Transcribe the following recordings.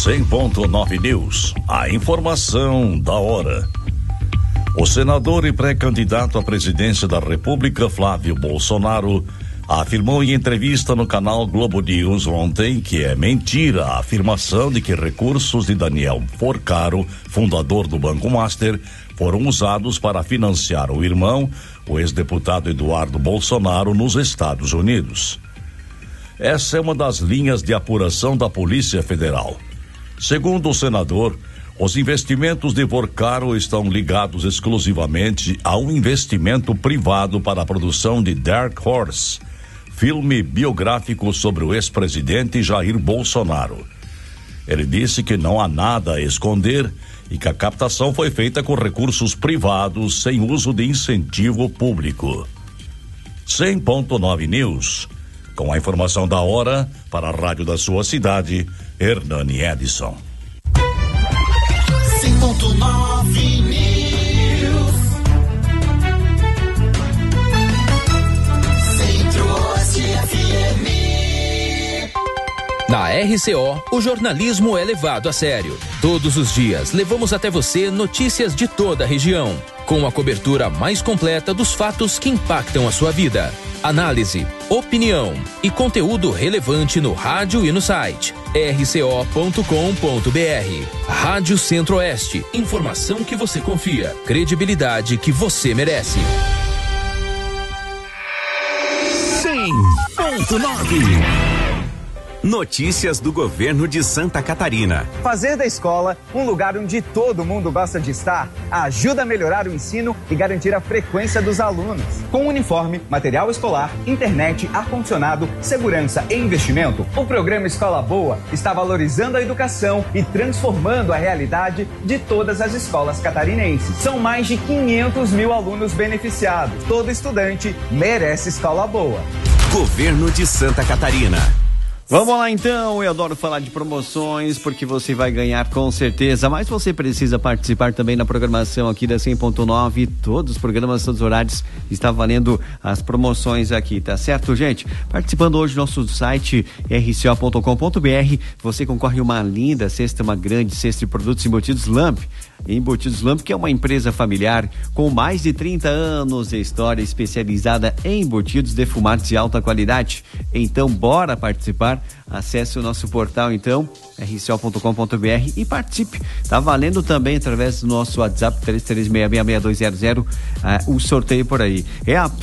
100.9 News, a informação da hora. O senador e pré-candidato à presidência da República, Flávio Bolsonaro, afirmou em entrevista no canal Globo News ontem que é mentira a afirmação de que recursos de Daniel Porcaro, fundador do Banco Master, foram usados para financiar o irmão, o ex-deputado Eduardo Bolsonaro, nos Estados Unidos. Essa é uma das linhas de apuração da Polícia Federal. Segundo o senador, os investimentos de Porcaro estão ligados exclusivamente a um investimento privado para a produção de Dark Horse, filme biográfico sobre o ex-presidente Jair Bolsonaro. Ele disse que não há nada a esconder e que a captação foi feita com recursos privados sem uso de incentivo público. 100.9 News, com a informação da hora para a rádio da sua cidade, Hernani Edson. 100.9 News. Centro-Oeste FM. Na RCO, o jornalismo é levado a sério. Todos os dias, levamos até você notícias de toda a região, com a cobertura mais completa dos fatos que impactam a sua vida. Análise, opinião e conteúdo relevante no rádio e no site rco.com.br. Rádio Centro-Oeste, informação que você confia, credibilidade que você merece. 100.9 Notícias do governo de Santa Catarina. Fazer da escola um lugar onde todo mundo gosta de estar ajuda a melhorar o ensino e garantir a frequência dos alunos. Com uniforme, material escolar, internet, ar-condicionado, segurança e investimento, o programa Escola Boa está valorizando a educação e transformando a realidade de todas as escolas catarinenses. São mais de 500 mil alunos beneficiados. Todo estudante merece escola boa. Governo de Santa Catarina. Vamos lá então, eu adoro falar de promoções porque você vai ganhar com certeza, mas você precisa participar também na programação aqui da 100.9, todos os programas, todos os horários, está valendo as promoções aqui, tá certo, gente? Participando hoje do nosso site rco.com.br, você concorre a uma linda cesta, uma grande cesta de produtos embutidos Lamp. Embutidos Lamp, que é uma empresa familiar com mais de 30 anos de história, especializada em embutidos defumados de alta qualidade. Então, bora participar. Acesse o nosso portal, então, rco.com.br e participe. Tá valendo também através do nosso WhatsApp 33666200 o sorteio por aí. É a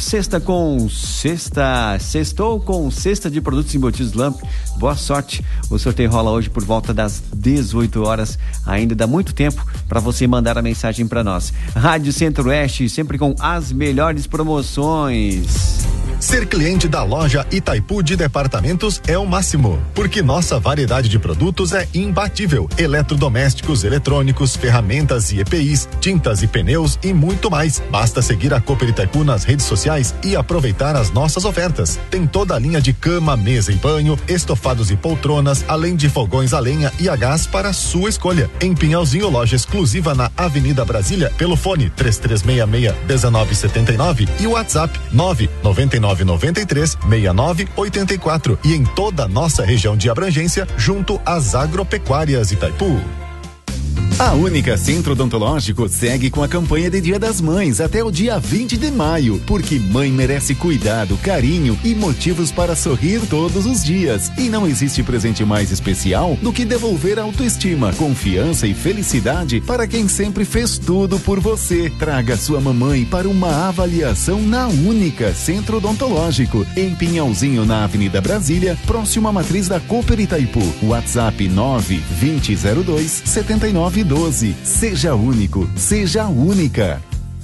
sextou com cesta de produtos embutidos Lamp. Boa sorte. O sorteio rola hoje por volta das 18 horas. Ainda dá muito tempo para você mandar a mensagem para nós. Rádio Centro-Oeste, sempre com as melhores promoções. Ser cliente da loja Itaipu de Departamentos é o máximo, porque nossa variedade de produtos é imbatível. Eletrodomésticos, eletrônicos, ferramentas e EPIs, tintas e pneus e muito mais. Basta seguir a Cooper Itaipu nas redes sociais e aproveitar as nossas ofertas. Tem toda a linha de cama, mesa e banho, estofados e poltronas, além de fogões a lenha e a gás para a sua escolha. Em Pinhalzinho, loja exclusiva na Avenida Brasília, pelo fone 3366-1979 e o WhatsApp 99993-6984 e em toda a nossa região de abrangência, junto às agropecuárias Itaipu. A Única Centro Odontológico segue com a campanha de Dia das Mães até o dia 20 de maio, porque mãe merece cuidado, carinho e motivos para sorrir todos os dias. E não existe presente mais especial do que devolver a autoestima, confiança e felicidade para quem sempre fez tudo por você. Traga sua mamãe para uma avaliação na Única Centro Odontológico, em Pinhalzinho, na Avenida Brasília, próximo à matriz da Cooper Itaipu. WhatsApp 92002-7912. Seja único, seja única.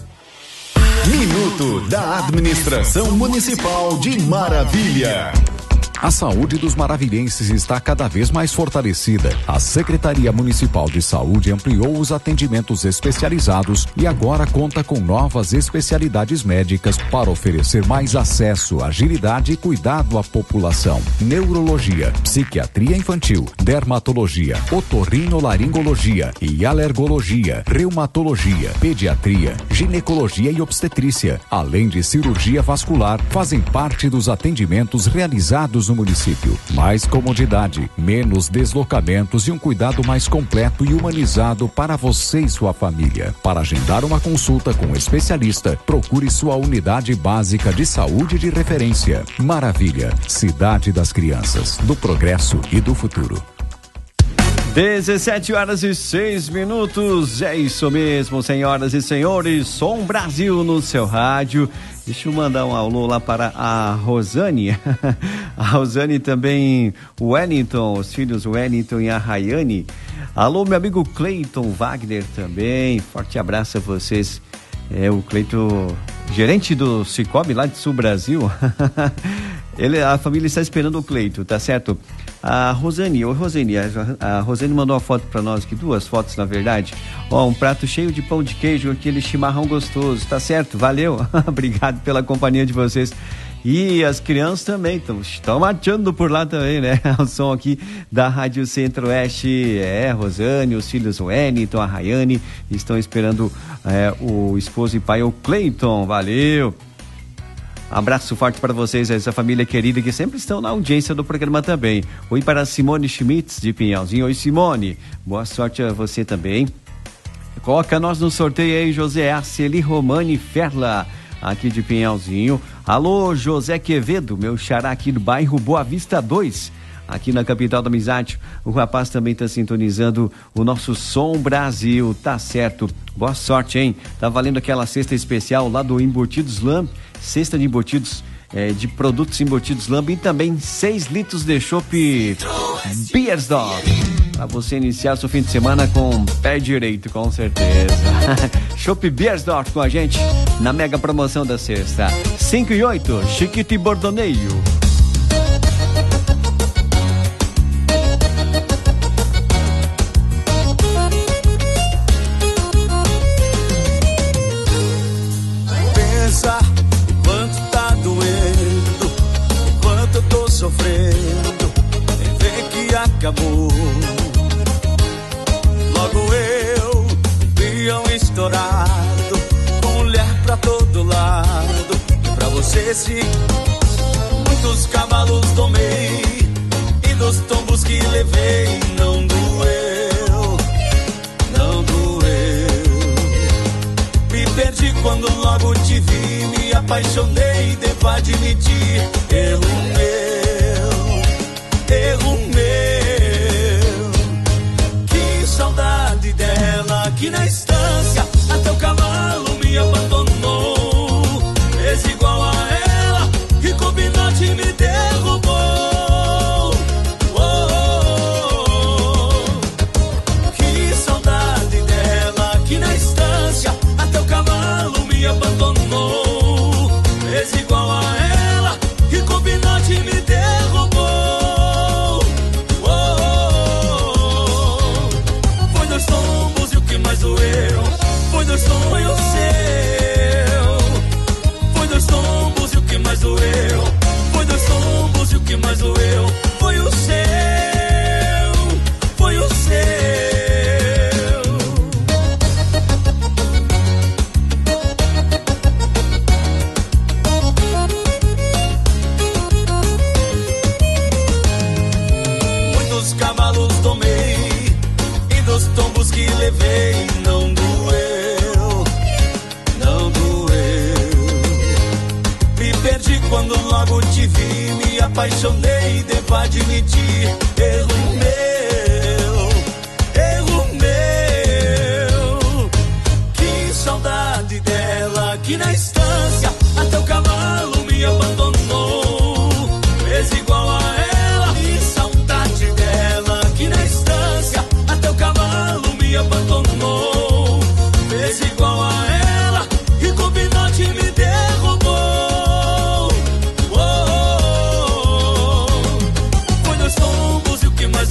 Minuto da Administração Municipal de Maravilha. A saúde dos maravilhenses está cada vez mais fortalecida. A Secretaria Municipal de Saúde ampliou os atendimentos especializados e agora conta com novas especialidades médicas para oferecer mais acesso, agilidade e cuidado à população. Neurologia, psiquiatria infantil, dermatologia, otorrinolaringologia e alergologia, reumatologia, pediatria, ginecologia e obstetrícia, além de cirurgia vascular, fazem parte dos atendimentos realizados no município. Mais comodidade, menos deslocamentos e um cuidado mais completo e humanizado para você e sua família. Para agendar uma consulta com um especialista, procure sua unidade básica de saúde de referência. Maravilha, cidade das crianças, do progresso e do futuro. 17h06. É isso mesmo, senhoras e senhores. Som Brasil no seu rádio. Deixa eu mandar um alô lá para a Rosane. A Rosane também, o Wellington, os filhos Wellington e a Rayane. Alô, meu amigo Cleiton Wagner também. Forte abraço a vocês. O Cleiton, gerente do Cicobi lá de Sul Brasil. A família está esperando o Cleiton, tá certo? A Rosane mandou uma foto para nós aqui, 2 fotos na verdade. Um prato cheio de pão de queijo, aquele chimarrão gostoso, tá certo? Valeu, obrigado pela companhia de vocês. E as crianças também estão marchando por lá também, né? O som aqui da Rádio Centro-Oeste, Rosane, os filhos Wellington, a Rayane, estão esperando o esposo e pai, o Cleiton, valeu. Abraço forte para vocês, essa família querida que sempre estão na audiência do programa também. Oi para Simone Schmitz de Pinhalzinho. Oi, Simone, boa sorte a você também. Coloca nós no sorteio aí, José Arceli Romani Ferla, aqui de Pinhalzinho. Alô, José Quevedo, meu xará aqui do bairro Boa Vista 2, aqui na capital da amizade. O rapaz também está sintonizando o nosso Som Brasil, tá certo. Boa sorte, hein? Tá valendo aquela cesta especial lá do Embutidos Lamb, cesta de embutidos, de produtos embutidos Lamb, e também 6 litros de chopp Beiersdorf, para você iniciar seu fim de semana com pé direito, com certeza. Chopp Beiersdorf com a gente na mega promoção da sexta. 5 e 8, Chiquito e Bordoneio. Sofrendo, nem ver que acabou. Logo eu viam estourado, com mulher pra todo lado. E pra você sim, muitos cavalos tomei, e dos tombos que levei não doeu, não doeu. Me perdi quando logo te vi, me apaixonei, devo admitir, erro meu. Erro meu, que saudade dela, aqui na estância até o cavalo me abandonou. Fez igual a ela e combinante me derrubou. Que saudade dela, aqui na estância até o cavalo me abandonou. Fez igual a ela e combinante me derrubou. Foi 2 tombos seu. Foi 2 tombos e o que mais doeu. Foi 2 tombos e o que mais doeu. Foi o seu. Foi o seu. Muitos cavalos tomei, e dos tombos que levei não doeu, não doeu. Me perdi quando logo te vi, me apaixonei, devo admitir, erro meu, erro meu. Que saudade dela, aqui na estância até o cavalo me abandonou. Fez igual a ela, e saudade dela, aqui na estância até o cavalo me abandonou. Fez igual a ela e combinante me derrubou. Foi 2 tombos e o que mais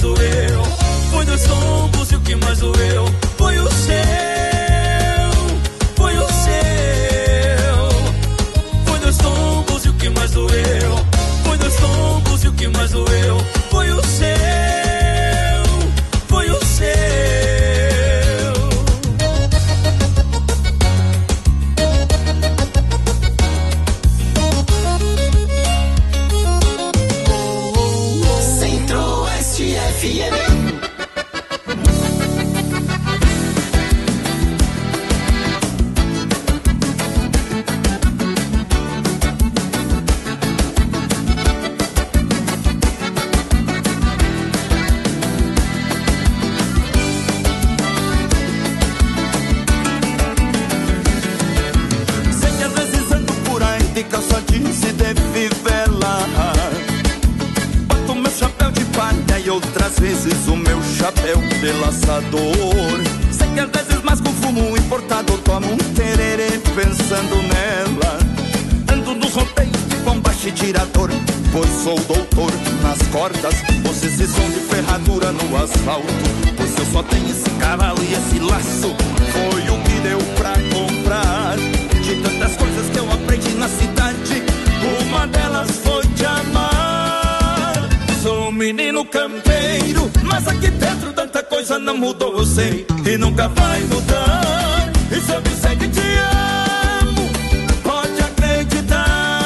às vezes o meu chapéu de laçador. Sei que às vezes mais com fumo importado tomo um tererê pensando nela. Ando nos roteiros de bombacha e tirador, pois sou doutor nas cordas. Você se som de ferradura no asfalto, pois eu só tenho esse cavalo e esse laço. Foi o que deu pra comprar de tantas coisas que eu aprendi na cidade. Uma delas foi te amar. Sou um menino campeiro, mas aqui dentro tanta coisa não mudou, eu sei, e nunca vai mudar. E se eu disser que te amo, pode acreditar.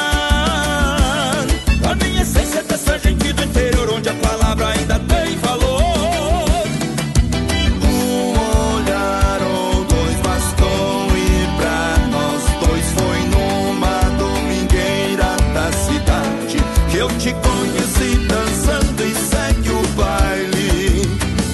A minha essência é dessa gente do interior, onde a palavra ainda tem valor. Um olhar ou dois bastou, e pra nós dois foi numa domingueira da cidade que eu te conheci dançando e segue o baile.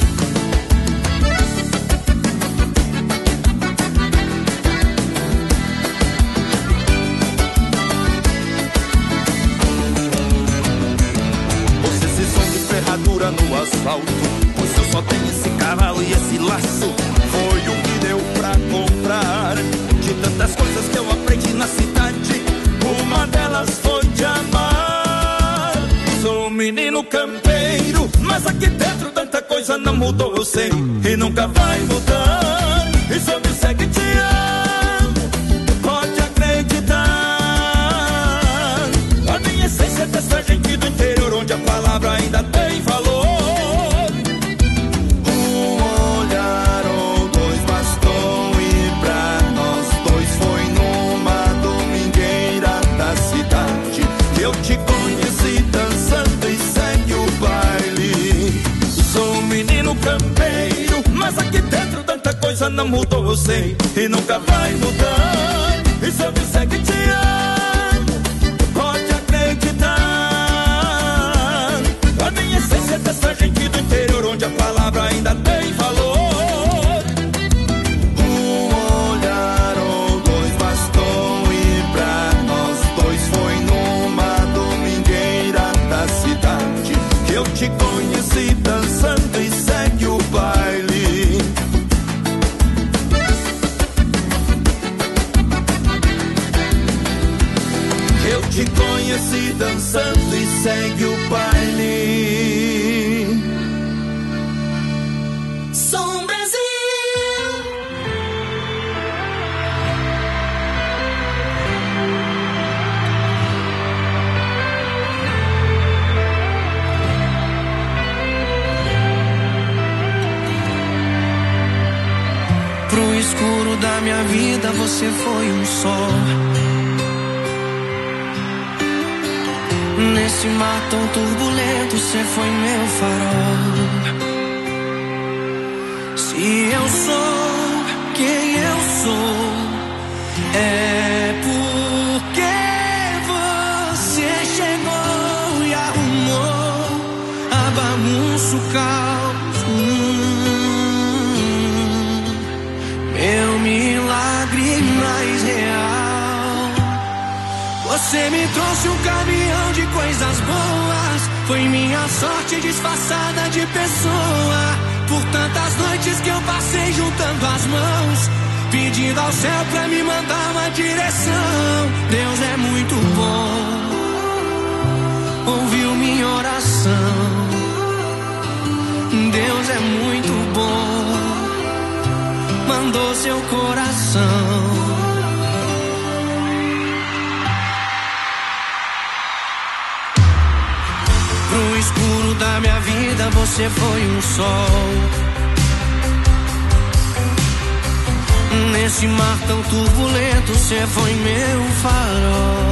Você se som de ferradura no asfalto, pois eu só tenho esse cavalo e esse laço. Foi o que deu pra comprar de tantas coisas que eu aprendi na cidade. Uma delas foi te amar. Sou um menino campeiro, mas aqui dentro tanta coisa não mudou, eu sei, e nunca vai mudar. E se eu disser que te amo, pode acreditar. A minha essência é dessa gente do interior, onde a palavra ainda tem valor. Um olhar ou dois bastou, e pra nós dois foi numa domingueira da cidade que eu te conheci dançando e segue o baile. Sou um menino campeiro, mas aqui dentro tanta coisa não mudou, eu sei, e nunca vai mudar. E se eu disser que te amo, pode acreditar. A minha essência é dessa gente do interior, onde a palavra ainda tem valor. Um olhar ou dois bastou, e pra nós dois foi numa domingueira da cidade que eu te conheci dançando e segue o baile. Eu te conheci dançando e segue o baile. Som Brasil. Pro escuro da minha vida você foi um sol. Nesse mar tão turbulento você foi meu farol. Se eu sou quem eu sou, é porque você chegou e arrumou a bagunça, o caos. Meu milagre mais real. Você me trouxe um caminhão de coisas boas. Foi minha sorte disfarçada de pessoa. Por tantas noites que eu passei juntando as mãos, pedindo ao céu pra me mandar uma direção. Deus é muito bom, ouviu minha oração. Deus é muito bom, mandou seu coração. Pro escuro da minha vida você foi um sol. Nesse mar tão turbulento você foi meu farol.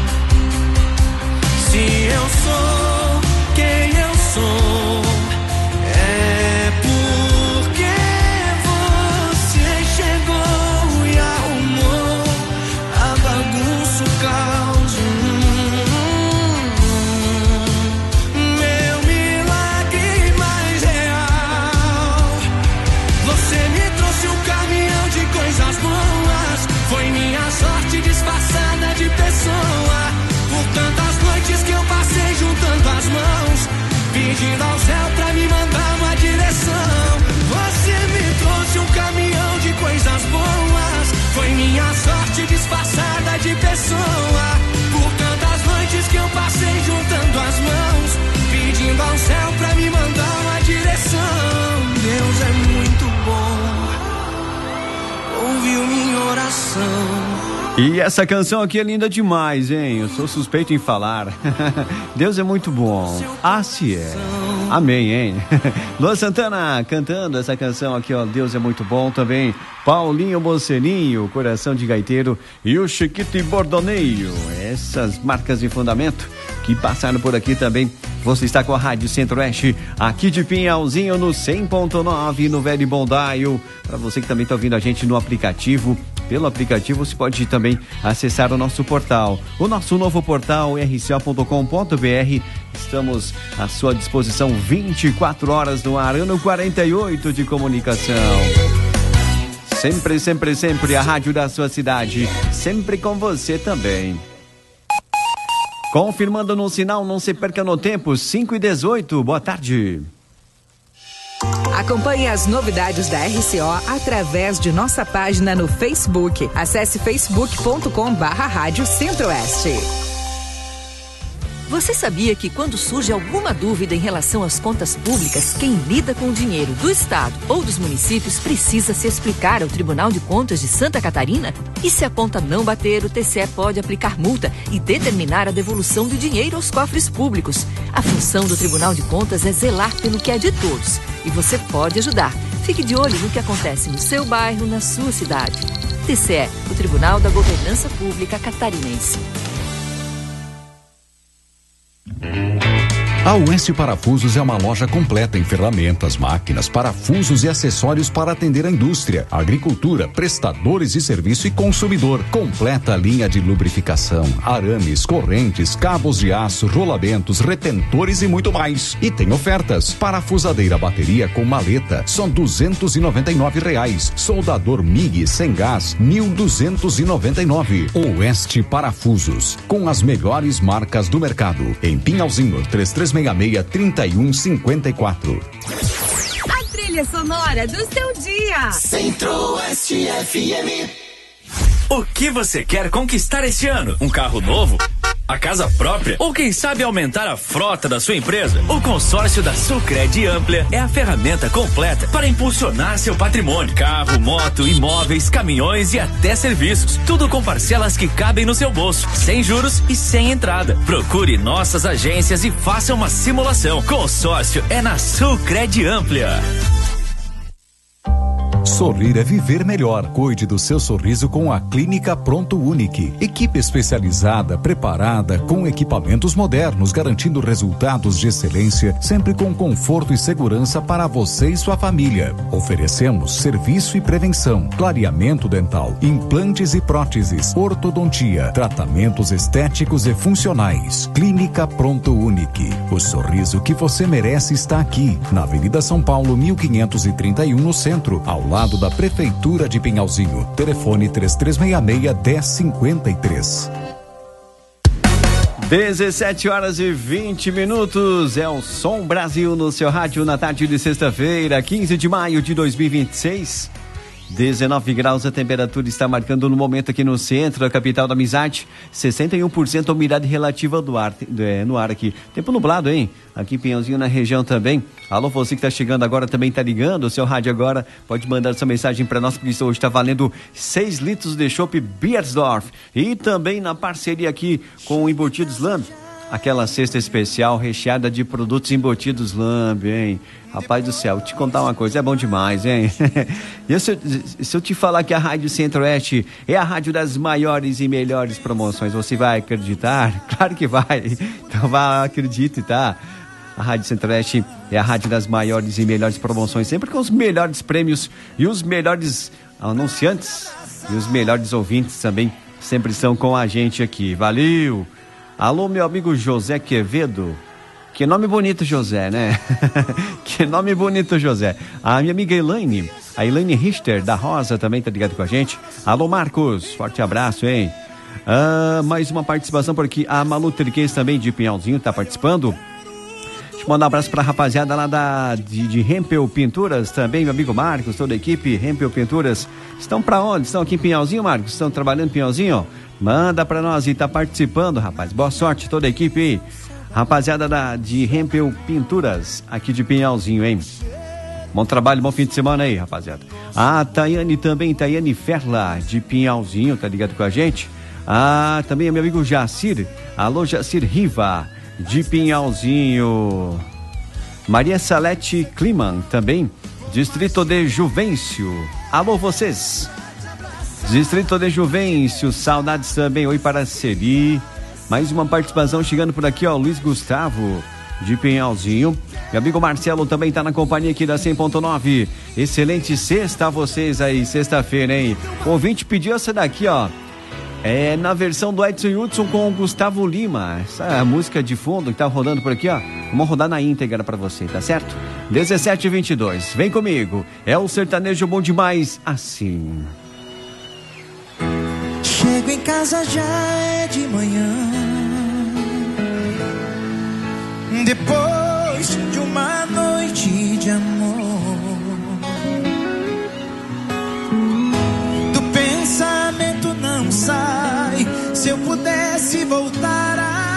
Se eu sou quem eu sou, é porque você chegou e arrumou a bagunça, o caos. Meu milagre mais real. Você me trouxe um caminhão de coisas boas. Foi minha sorte disfarçada de pessoa. Por tantas noites que eu passei juntando pedindo ao céu pra me mandar uma direção. Você me trouxe um caminhão de coisas boas, foi minha sorte disfarçada de pessoa. Por tantas noites que eu passei juntando as mãos, pedindo ao céu pra me mandar uma direção. Deus é muito bom, ouviu minha oração. E essa canção aqui é linda demais, hein? Eu sou suspeito em falar. Deus é muito bom. Assim é. Amém, hein? Luan Santana cantando essa canção aqui, ó. Deus é muito bom também. Paulinho Bocelinho, Coração de Gaiteiro e o Chiquito e Bordoneio. Essas marcas de fundamento que passaram por aqui também. Você está com a Rádio Centro-Oeste, aqui de Pinhalzinho, no 100.9, no Velho Bondaio. Para você que também está ouvindo a gente no aplicativo, pelo aplicativo você pode também acessar o nosso portal. O nosso novo portal, rco.com.br. Estamos à sua disposição 24 horas no ar, ano 48 de comunicação. Sempre, sempre, sempre a rádio da sua cidade, sempre com você também. Confirmando no sinal, não se perca no tempo, 5h18, boa tarde. Acompanhe as novidades da RCO através de nossa página no Facebook. Acesse facebook.com/Rádio Centro-Oeste. Você sabia que quando surge alguma dúvida em relação às contas públicas, quem lida com o dinheiro do Estado ou dos municípios precisa se explicar ao Tribunal de Contas de Santa Catarina? E se a conta não bater, o TCE pode aplicar multa e determinar a devolução do dinheiro aos cofres públicos. A função do Tribunal de Contas é zelar pelo que é de todos. E você pode ajudar. Fique de olho no que acontece no seu bairro, na sua cidade. TCE, o Tribunal da Governança Pública Catarinense. A Oeste Parafusos é uma loja completa em ferramentas, máquinas, parafusos e acessórios para atender a indústria, agricultura, prestadores de serviço e consumidor. Completa linha de lubrificação, arames, correntes, cabos de aço, rolamentos, retentores e muito mais. E tem ofertas. Parafusadeira bateria com maleta, só R$299. Soldador MIG sem gás, R$1.299. Oeste Parafusos, com as melhores marcas do mercado. Em Pinhalzinho, 3366-3154. A trilha sonora do seu dia. Centro-Oeste FM. O que você quer conquistar este ano? Um carro novo? A casa própria? Ou quem sabe aumentar a frota da sua empresa? O consórcio da Sulcred Amplia é a ferramenta completa para impulsionar seu patrimônio. Carro, moto, imóveis, caminhões e até serviços. Tudo com parcelas que cabem no seu bolso, sem juros e sem entrada. Procure nossas agências e faça uma simulação. Consórcio é na Sulcred Amplia. Sorrir é viver melhor. Cuide do seu sorriso com a Clínica Pronto Unique. Equipe especializada, preparada, com equipamentos modernos, garantindo resultados de excelência, sempre com conforto e segurança para você e sua família. Oferecemos serviço e prevenção, clareamento dental, implantes e próteses, ortodontia, tratamentos estéticos e funcionais. Clínica Pronto Unique. O sorriso que você merece está aqui, na Avenida São Paulo, 1531, no centro, ao lado da Prefeitura de Pinhalzinho. Telefone 3366-1053. 17h20. É o Som Brasil no seu rádio na tarde de sexta-feira, 15 de maio de 2026. 19 graus a temperatura está marcando no momento aqui no centro, a capital da amizade. 61% a umidade relativa do ar, no ar aqui. Tempo nublado, hein? Aqui em Pinhalzinho, na região também. Alô, você que está chegando agora, também está ligando o seu rádio agora. Pode mandar sua mensagem para nós, porque hoje está valendo 6 litros de chopp Biersdorf. E também na parceria aqui com o Embutidos Lamb. Aquela cesta especial recheada de produtos embutidos Lamb, hein? Rapaz do céu, te contar uma coisa, é bom demais, hein? E se eu te falar que a Rádio Centro-Oeste é a rádio das maiores e melhores promoções, você vai acreditar? Claro que vai. Então vá, acredite, tá? A Rádio Centro-Oeste é a rádio das maiores e melhores promoções, sempre com os melhores prêmios e os melhores anunciantes e os melhores ouvintes também sempre estão com a gente aqui. Valeu! Alô, meu amigo José Quevedo. Que nome bonito, José, né? Que nome bonito, José. A minha amiga Elaine, a Elaine Richter, da Rosa, também tá ligado com a gente. Alô, Marcos, forte abraço, hein? Mais uma participação por aqui. A Malu Triquez também, de Pinhalzinho, tá participando. Deixa eu mandar um abraço pra rapaziada lá de Rempel Pinturas também, meu amigo Marcos, toda a equipe Rempel Pinturas. Estão pra onde? Estão aqui em Pinhalzinho, Marcos? Estão trabalhando em Pinhalzinho? Manda pra nós e tá participando, rapaz. Boa sorte, toda a equipe aí. Rapaziada de Rempel Pinturas, aqui de Pinhalzinho, hein? Bom trabalho, bom fim de semana aí, rapaziada. A Tayane também, Tayane Ferla, de Pinhalzinho, tá ligado com a gente? Também meu amigo Jacir, alô Jacir Riva, de Pinhalzinho. Maria Salete Kliman, também, Distrito de Juvencio. Alô vocês, Distrito de Juvencio, saudades também, oi para Seri. Mais uma participação chegando por aqui, ó, Luiz Gustavo, de Pinhalzinho. Meu amigo Marcelo também tá na companhia aqui da 100.9. Excelente sexta a vocês aí, sexta-feira, hein? O ouvinte pediu essa daqui, ó. É na versão do Edson Hudson com o Gustavo Lima. Essa música de fundo que tá rodando por aqui, ó. Vamos rodar na íntegra pra você, tá certo? 17h22, vem comigo. É o sertanejo bom demais, assim. Chego em casa já é de manhã, depois de uma noite de amor. Do pensamento não sai. Se eu pudesse voltar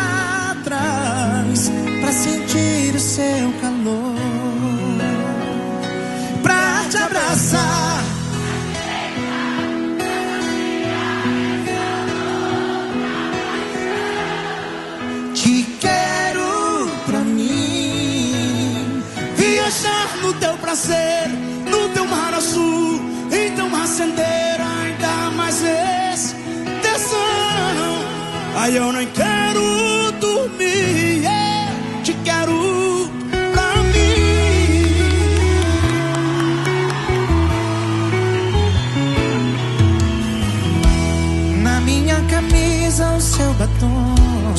atrás pra sentir o seu calor, pra te abraçar, te quero pra mim, viajar no teu prazer, no teu mar azul, então acender ainda mais esse tesão. Ai, eu nem quero dormir, te quero pra mim. Na minha camisa o seu batom,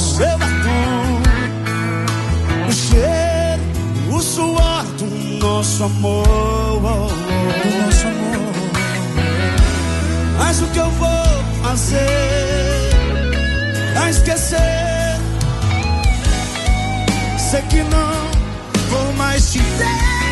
o cheiro, o suor do nosso amor, do nosso amor. Mas o que eu vou fazer pra esquecer? Sei que não vou mais te ter,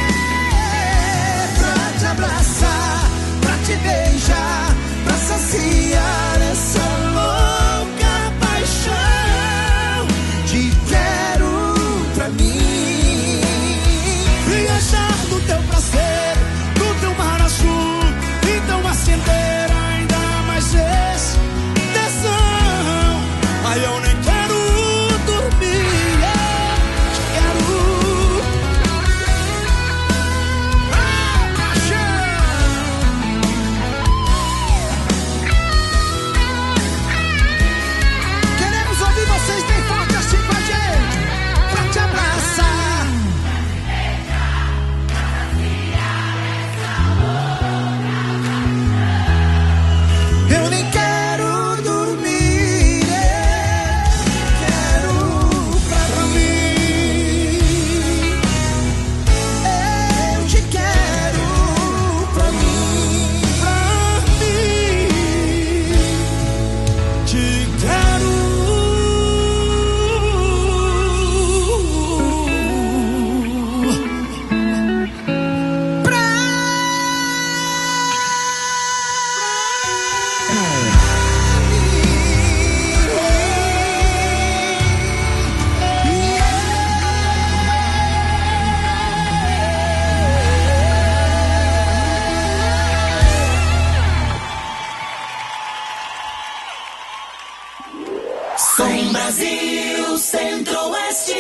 pra te abraçar, pra te beijar, pra saciar essa louca paixão. Te quero pra mim, viajar no teu prazer, no teu mar azul, então acender ainda mais esse tesão. Ai, eu nem quero dormir, te quero. Queremos ouvir vocês bem forte assim com a gente, pra te abraçar. Eu nem quero dormir, quero pra mim. Eu te quero pra mim, te quero. Som Brasil Centro-Oeste.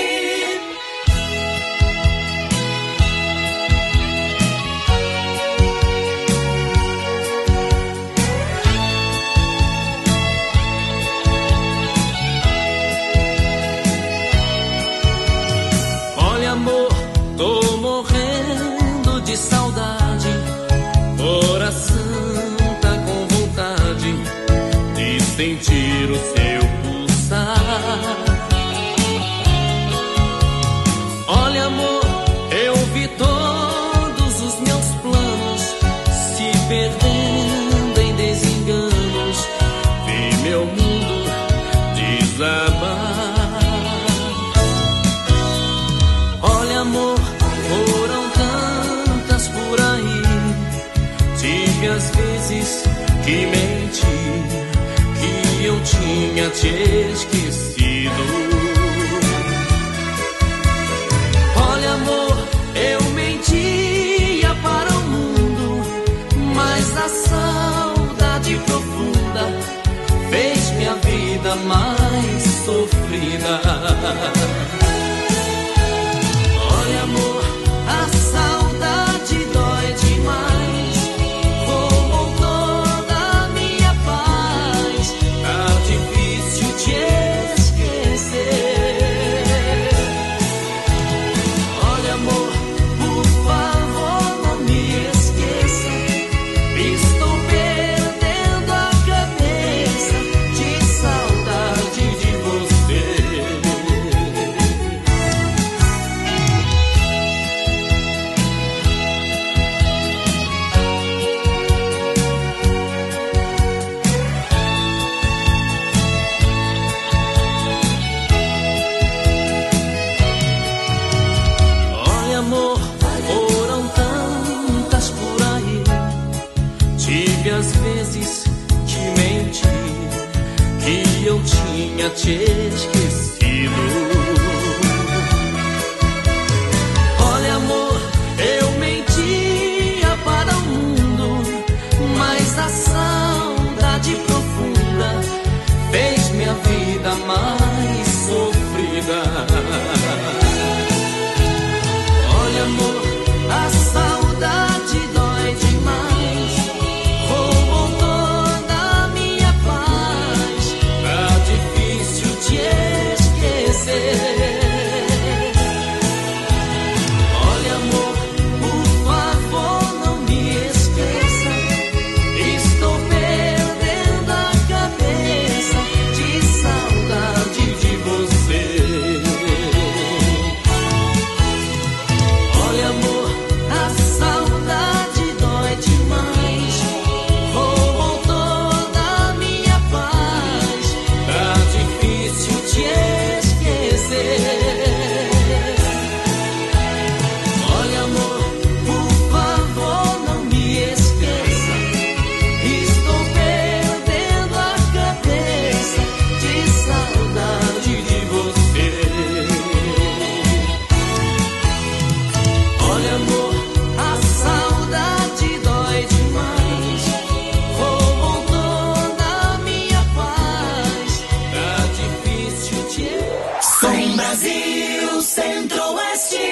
Olha, amor, tô morrendo de saudade, coração tá com vontade de sentir o seu pulsar. Olha, amor, eu vi todos os meus planos se perdendo em desenganos, vi meu mundo desabar. Olha, que menti, que eu tinha te esquecido. Olha, amor, eu mentia para o mundo, mas a saudade profunda fez minha vida mais sofrida. Olha, amor, a saudade dói demais, roubou toda a minha paz, tá difícil te esquecer. Olha, amor, por favor não me esqueça, estou perdendo a cabeça de saudade de você. Olha, amor, foram tantas por aí, tive às vezes que mentir, que eu tinha te esquecido. Olha, amor, eu mentia para o mundo, mas a saudade profunda fez minha vida mais sofrida. Olha, amor, a saudade dói demais, roubou toda a minha paz, tá difícil te esquecer. Olha, amor, por favor não me esqueça, estou perdendo a cabeça de saudade de você. Olha, amor, a saudade dói demais, roubou toda a minha paz, tá difícil te esquecer. Olha, amor, por favor não me esqueça, estou perdendo a cabeça de saudade de você. Olha, amor, a saudade dói demais, roubou toda a minha paz, tá difícil te... Som Brasil Centro-Oeste.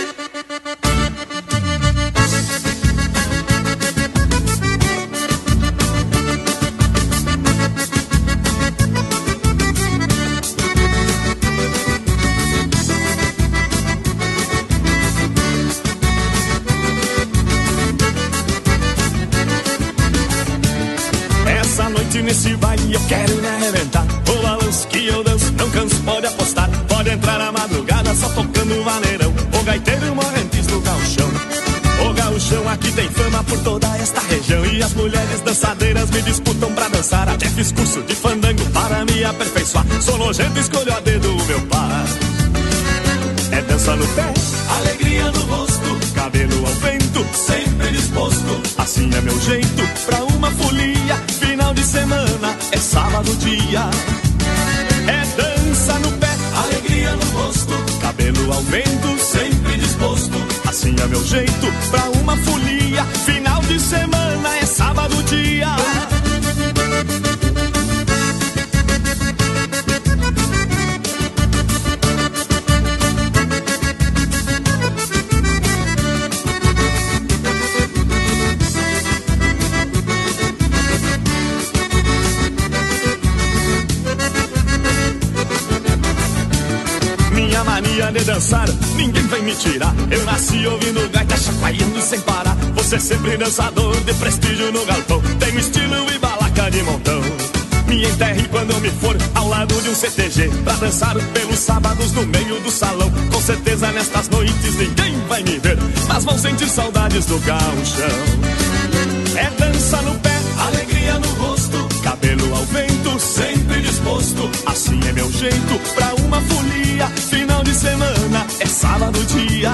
Essa noite nesse baile eu quero me arrebentar. O balanço que eu danço, não canso, pode apostar. Pode entrar na madrugada só tocando vaneirão. O gaiteiro morrentes do gauchão. O gauchão aqui tem fama por toda esta região. E as mulheres dançadeiras me disputam pra dançar. Até fiz curso de fandango para me aperfeiçoar. Sou nojento, escolho a dedo o meu par. É dança no pé, Alegria no rosto, cabelo ao vento, sempre disposto. assim é meu jeito pra uma folia. Final de semana é sábado dia. É dança no pé, Alegria no rosto, cabelo ao vento, sempre disposto. assim é meu jeito pra uma folia. Final de semana é sábado dia. Minha mania de dançar, ninguém vai me tirar. Eu nasci ouvindo gaita, chacoalhando sem parar. Você sempre dançador de prestígio no galpão. Tenho estilo e balaca de montão. Me enterre quando eu me for ao lado de um CTG, pra dançar pelos sábados no meio do salão. Com certeza nestas noites ninguém vai me ver, mas vão sentir saudades do gauchão. É dança no pé, alegria no rosto, cabelo ao vento, sempre disposto. Assim é meu jeito pra uma folia. Final de semana é sábado dia.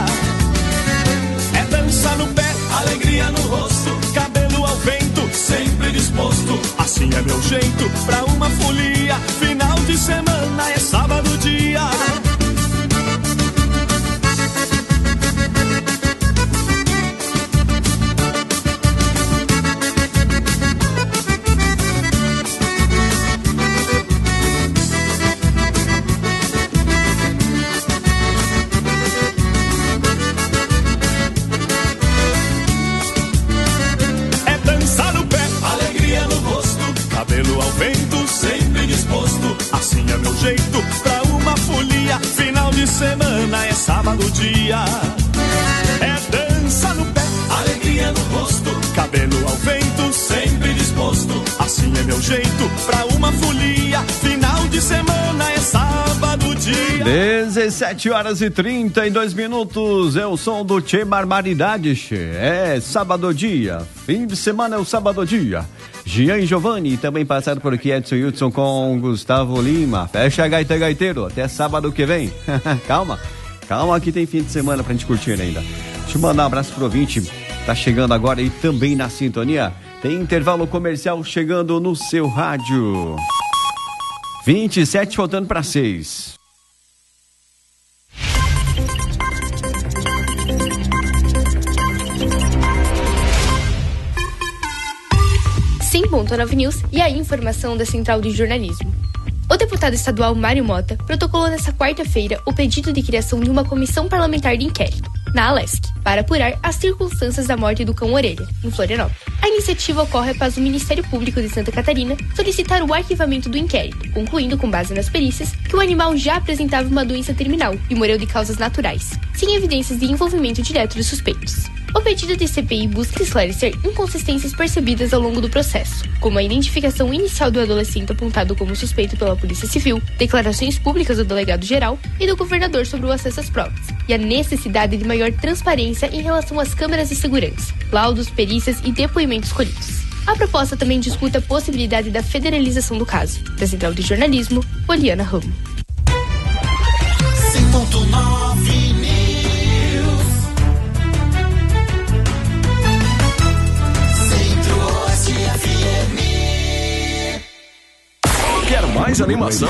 É dança no pé, alegria no rosto, cabelo ao vento, sempre disposto. de semana é sábado dia. Cabelo ao vento, sempre disposto. Assim é meu jeito pra uma folia. Final de semana é sábado dia. É dança no pé, alegria no rosto. Cabelo ao vento, sempre disposto. Assim é meu jeito pra uma folia. Final de semana é sábado dia. 17h32. É o som do Tchê Barbaridade, Tchê. É sábado dia. Fim de semana é o sábado dia. Gian e Giovanni também passaram por aqui, Edson Hudson com Gustavo Lima. Fecha a gaita, gaiteiro, até sábado que vem. Calma que tem fim de semana pra gente curtir ainda. Deixa eu mandar um abraço pro ouvinte, tá chegando agora e também na sintonia. Tem intervalo comercial chegando no seu rádio. 27 faltando para 6. .9 News e a informação da Central de Jornalismo. O deputado estadual Mário Mota protocolou nesta quarta-feira o pedido de criação de uma comissão parlamentar de inquérito, na Alesc, para apurar as circunstâncias da morte do cão Orelha, em Florianópolis. A iniciativa ocorre após o Ministério Público de Santa Catarina solicitar o arquivamento do inquérito, concluindo, com base nas perícias, que o animal já apresentava uma doença terminal e morreu de causas naturais, sem evidências de envolvimento direto dos suspeitos. O pedido de CPI busca esclarecer inconsistências percebidas ao longo do processo, como a identificação inicial do adolescente apontado como suspeito pela Polícia Civil, declarações públicas do delegado-geral e do governador sobre o acesso às provas, e a necessidade de maior transparência em relação às câmeras de segurança, laudos, perícias e depoimentos colhidos. A proposta também discuta a possibilidade da federalização do caso. Da Central de Jornalismo, Poliana Ramo. 100.9 Quer mais animação?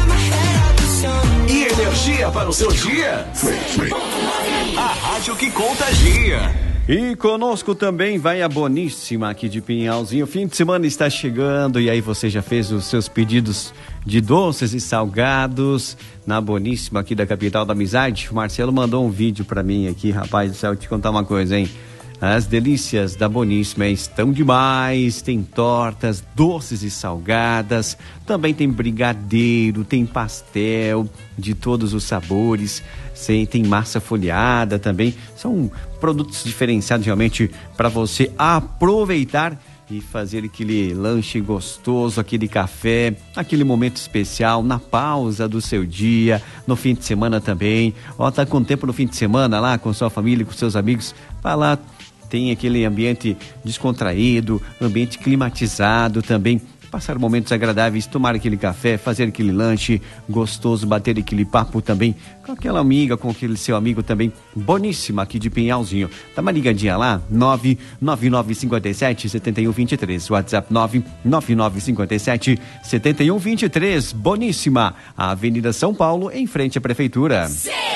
E energia para o seu dia? A rádio que contagia. E conosco também vai a Boníssima aqui de Pinhalzinho. O fim de semana está chegando e aí você já fez os seus pedidos de doces e salgados na Boníssima aqui da capital da amizade. O Marcelo mandou um vídeo pra mim aqui, rapaz do céu, te contar uma coisa, hein? As delícias da Boníssima estão demais, tem tortas, doces e salgadas, também tem brigadeiro, tem pastel de todos os sabores, tem massa folhada também, são produtos diferenciados realmente para você aproveitar e fazer aquele lanche gostoso, aquele café, aquele momento especial, na pausa do seu dia, no fim de semana também. Ó, tá com tempo no fim de semana lá com sua família, com seus amigos, vai lá. Tem aquele ambiente descontraído, ambiente climatizado também. Passar momentos agradáveis, tomar aquele café, fazer aquele lanche gostoso, bater aquele papo também com aquela amiga, com aquele seu amigo também. Boníssima aqui de Pinhalzinho. Dá uma ligadinha lá, 99957-7123. WhatsApp 99957-7123. Boníssima, a Avenida São Paulo, em frente à Prefeitura.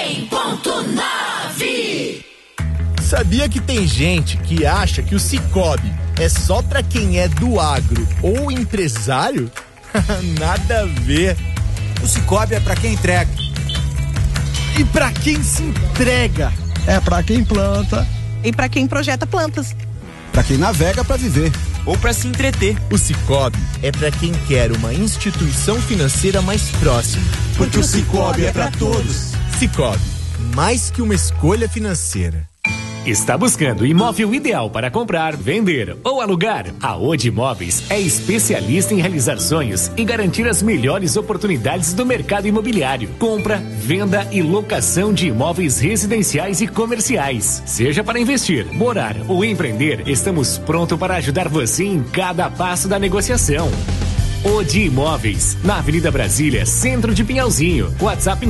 100.9. Sabia que tem gente que acha que o Sicoob é só pra quem é do agro ou empresário? Nada a ver. O Sicoob é pra quem entrega. E pra quem se entrega? É pra quem planta. E pra quem projeta plantas. Pra quem navega pra viver. Ou pra se entreter. O Sicoob é pra quem quer uma instituição financeira mais próxima. Porque o Sicoob é pra todos. Sicoob, mais que uma escolha financeira. Está buscando o imóvel ideal para comprar, vender ou alugar? A Odi Imóveis é especialista em realizar sonhos e garantir as melhores oportunidades do mercado imobiliário. Compra, venda e locação de imóveis residenciais e comerciais. Seja para investir, morar ou empreender, estamos prontos para ajudar você em cada passo da negociação. Odi Imóveis, na Avenida Brasília, centro de Pinhalzinho. WhatsApp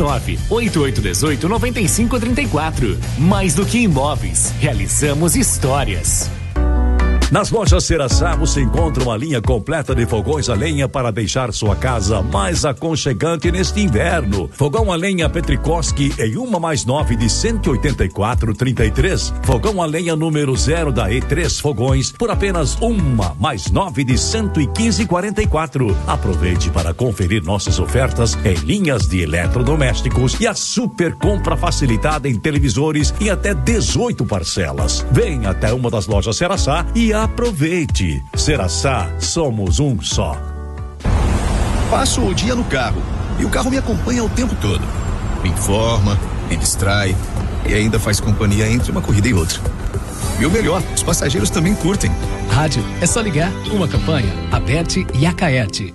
988189534. Mais do que imóveis, realizamos histórias. Nas lojas Ceraçá você encontra uma linha completa de fogões a lenha para deixar sua casa mais aconchegante neste inverno. Fogão a lenha Petrikoski em 1+9 de 184,33. Fogão a lenha número 0 da E3 Fogões por apenas 1+9 de 115,44. Aproveite para conferir nossas ofertas em linhas de eletrodomésticos e a super compra facilitada em televisores em até 18 parcelas. Venha até uma das lojas Ceraçá e aproveite. Ceraçá, somos um só. Passo o dia no carro e o carro me acompanha o tempo todo. Me informa, me distrai e ainda faz companhia entre uma corrida e outra. E o melhor, os passageiros também curtem. Rádio, é só ligar. Uma campanha, Aberte e Acaete.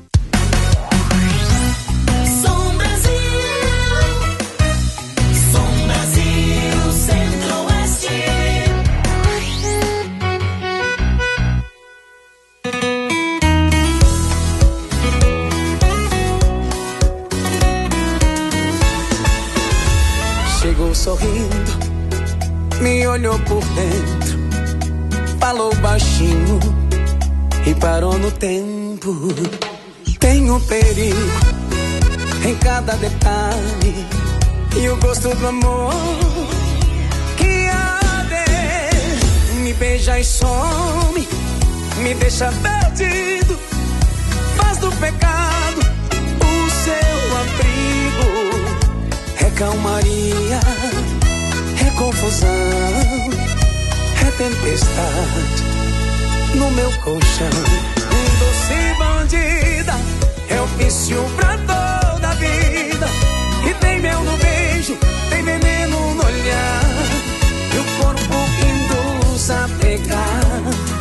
Sorrindo, me olhou por dentro, falou baixinho e parou no tempo. Tem um perigo em cada detalhe e o gosto do amor que arde. Me beija e some, me deixa perdido, faz do pecado o seu abrigo. É calmaria, é confusão, é tempestade no meu colchão. Doce bandida, é o vício pra toda a vida. E tem mel no beijo, tem veneno no olhar, e o corpo induz a pegar.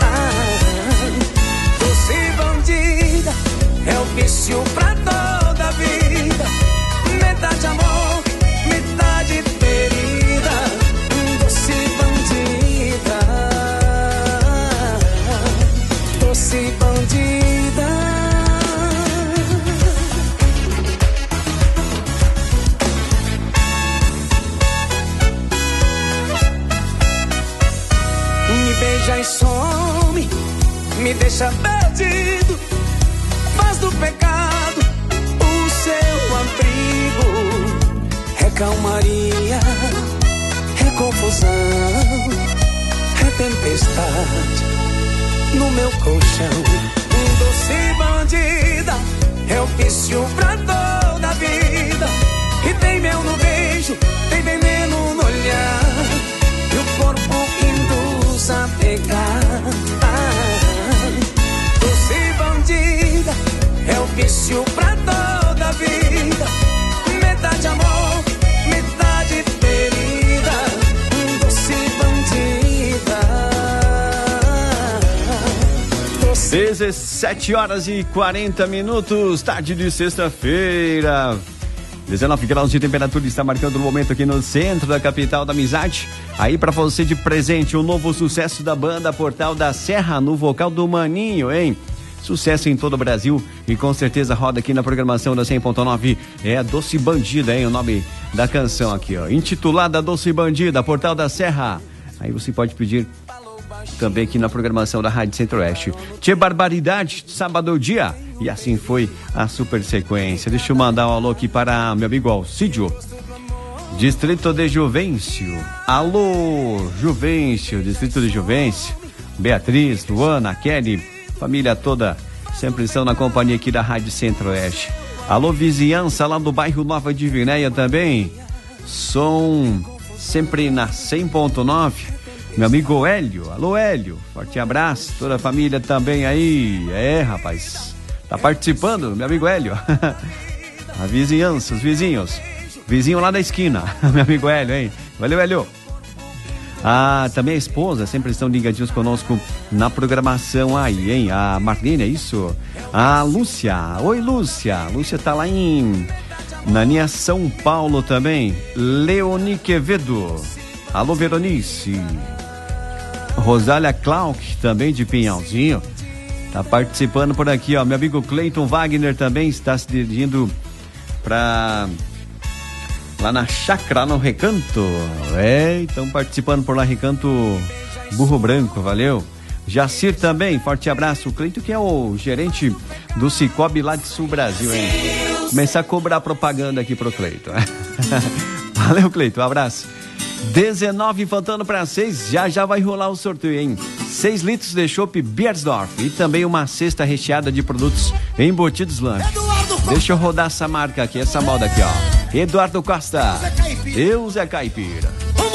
Doce bandida, é o vício pra toda a vida. Metade amor, metade ferida, doce bandida, doce bandida. Me beija e some, me deixa perdido, faz do pecado o seu abrigo. É calmaria, é confusão, é tempestade no meu colchão. Doce bandida, é o vício pra toda a vida. E tem mel no beijo, tem veneno no olhar, e o corpo induz a pegar. Doce bandida, é o vício pra toda a vida. Metade amor, metade ferida, doce bandida, doce... 17h40, tarde de sexta-feira. 19 graus de temperatura está marcando o momento aqui no centro da capital da amizade. Aí pra você de presente, o novo sucesso da banda Portal da Serra no vocal do Maninho, hein? Sucesso em todo o Brasil e com certeza roda aqui na programação da 100.9. É Doce Bandida, hein? O nome da canção aqui, ó. Intitulada Doce Bandida, Portal da Serra. Aí você pode pedir também aqui na programação da Rádio Centro-Oeste. Tchê Barbaridade, sábado dia. E assim foi a super sequência. Deixa eu mandar um alô aqui para meu amigo Alcídio, Distrito de Juvencio. Alô, Juvencio, Distrito de Juvencio. Beatriz, Luana, Kelly, família toda, sempre estão na companhia aqui da Rádio Centro-Oeste. Alô, vizinhança lá do bairro Nova Divinéia também. Som sempre na 100.9. Meu amigo Hélio, alô Hélio, forte abraço, toda a família também aí. É, rapaz, tá participando, meu amigo Hélio. A vizinhança, os vizinhos. Vizinho lá da esquina, meu amigo Hélio, hein? Valeu, Hélio. Ah, também a esposa, sempre estão ligadinhos conosco na programação aí, hein? A Marlene, é isso? A Lúcia, oi Lúcia. Lúcia tá lá na linha São Paulo também. Leoni Quevedo, alô Veronice. Rosália Clark, também de Pinhalzinho, tá participando por aqui, ó. Meu amigo Cleiton Wagner também está se dirigindo pra... lá na chácara, no Recanto. É, estão participando por lá, Recanto Burro Branco, valeu. Jacir também, forte abraço. O Cleito, que é o gerente do Cicobi lá de Sul Brasil, hein? Começar a cobrar propaganda aqui pro Cleito. Valeu, Cleito, um abraço. 19 faltando para 6, já vai rolar o sorteio, hein? 6 litros de chopp Beiersdorf e também uma cesta recheada de produtos embutidos lanches. Deixa eu rodar essa marca aqui, essa moda aqui, ó. Eduardo Costa, Deus é caipira.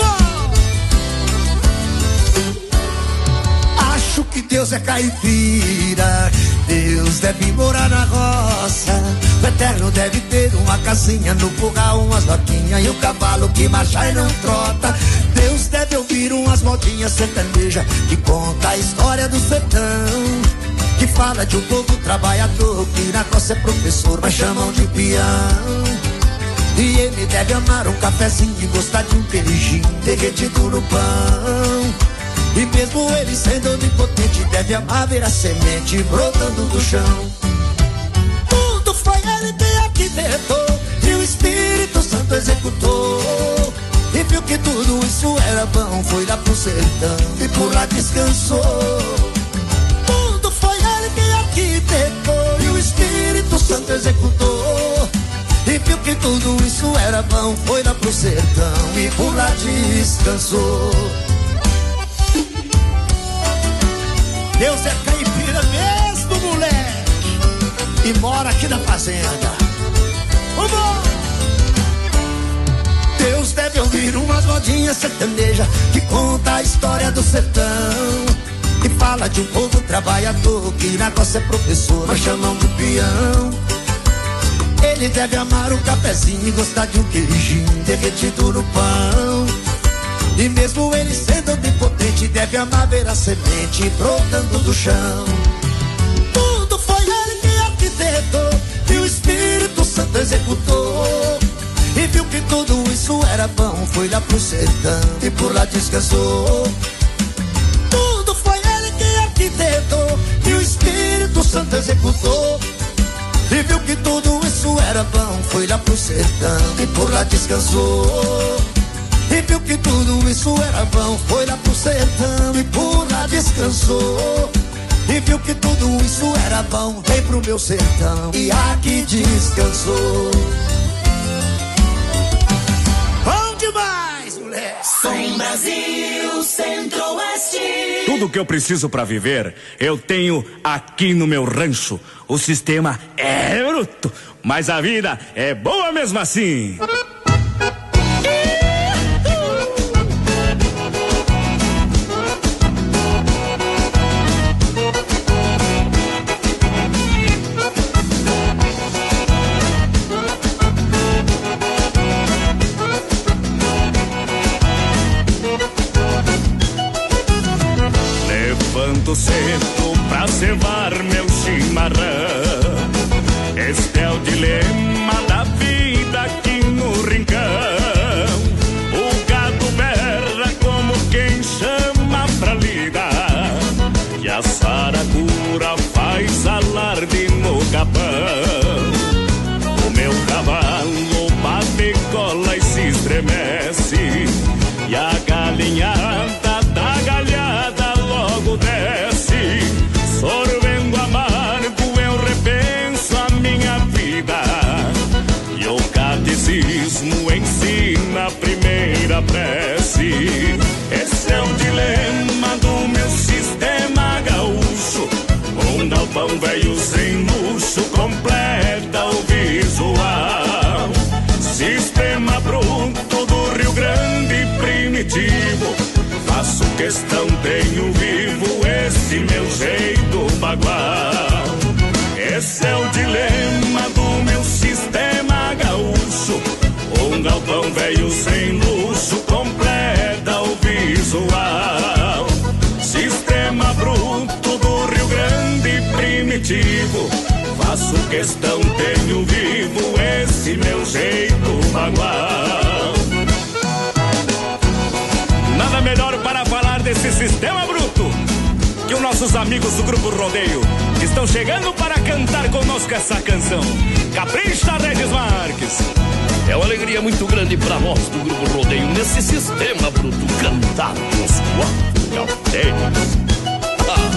Acho que Deus é caipira, Deus deve morar na roça. O eterno deve ter uma casinha no curral, umas vaquinhas e um cavalo que marcha e não trota. Deus deve ouvir umas modinhas sertaneja que conta a história do sertão, que fala de um povo trabalhador que na roça é professor, mas chamam de peão. E ele deve amar um cafezinho e gostar de um queijinho derretido no pão. E mesmo ele sendo onipotente, deve amar ver a semente brotando do chão. Tudo foi ele que arquitetou e o Espírito Santo executou. E viu que tudo isso era bom, foi lá pro sertão e por lá descansou. Tudo foi ele que arquitetou e o Espírito Santo executou. E viu que tudo isso era bom, foi lá pro sertão e por lá descansou. Deus é caipira mesmo, moleque, e mora aqui na fazenda. Vamos! Deus deve ouvir umas modinhas sertaneja que conta a história do sertão, que fala de um povo trabalhador que na roça é professor, mas chamam de peão. Ele deve amar um cafezinho e gostar de um queijinho derretido no pão. E mesmo ele sendo onipotente, deve amar ver a semente brotando do chão. Tudo foi ele que arquitetou e o Espírito Santo executou. E viu que tudo isso era bom, foi lá pro sertão e por lá descansou. Tudo foi ele que arquitetou e o Espírito Santo executou. E viu que tudo isso era bom, foi lá pro sertão e por lá descansou. E viu que tudo isso era bom, foi lá pro sertão e por lá descansou. E viu que tudo isso era bom, veio pro meu sertão e aqui descansou. Bom demais, moleque! Som Brasil Centro-Oeste. Tudo que eu preciso para viver, eu tenho aqui no meu rancho. O sistema é bruto, mas a vida é boa mesmo assim. Levanto cedo pra cevar meu chimarrão. Este é o dilema da vida aqui no rincão. O gado berra como quem chama pra lidar, e a saracura faz alarde no capão. O meu cavalo bate cola e se estremece, e a galinhada da galhada logo desce. Sorvendo amargo eu repenso a minha vida, e o catecismo ensina a primeira prece. Esse é o dilema do meu sistema gaúcho. Um galpão velho sem luxo completa o visual. Sistema bruto do Rio Grande primitivo. Faço questão, tenho vivo esse meu jeito bagual. Esse é o dilema do meu sistema gaúcho. Um galpão velho sem luxo completa o visual. Sistema bruto do Rio Grande primitivo. Faço questão, tenho vivo esse meu jeito bagual. Nada melhor para falar desse sistema bruto que os nossos amigos do Grupo Rodeio, que estão chegando para cantar conosco essa canção. Capricha, Regis Marques. É uma alegria muito grande para nós do Grupo Rodeio nesse sistema bruto cantar com os quatro galteiros.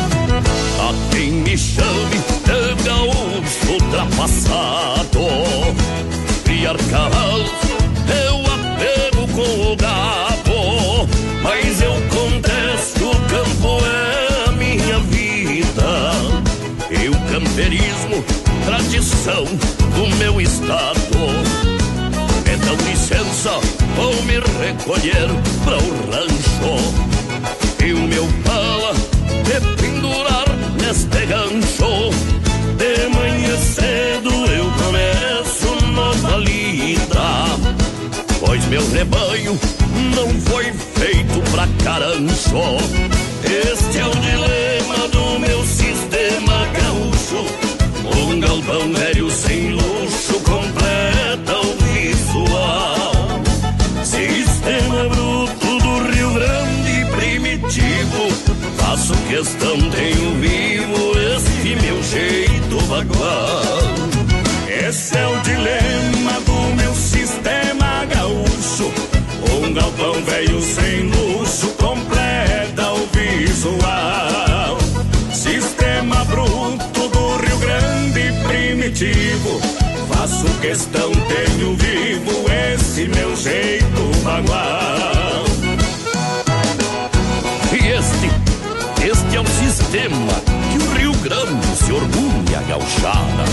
Há quem me chame de gaúcho ultrapassado. Criar cavalos eu apego com o gado, mas eu contesto, o campo é a minha vida. E o camperismo, tradição do meu estado. Então licença, vou me recolher para o rancho e o meu pala pendurar neste gancho. De manhã cedo eu começo nova lida, pois meu rebanho não foi feito pra carancho. Este é o dilema do meu sistema gaúcho. Um galpão velho sem luxo completa o visual. Sistema bruto do Rio Grande primitivo. Faço questão, tenho vivo este meu jeito bagual. Esse é o dilema do meu sistema gaúcho. Um galpão velho sem luxo completa o visual. Sistema bruto do Rio Grande primitivo. Faço questão, tenho vivo esse meu jeito bagual. E este é o sistema que o Rio Grande se orgulha, gauchada.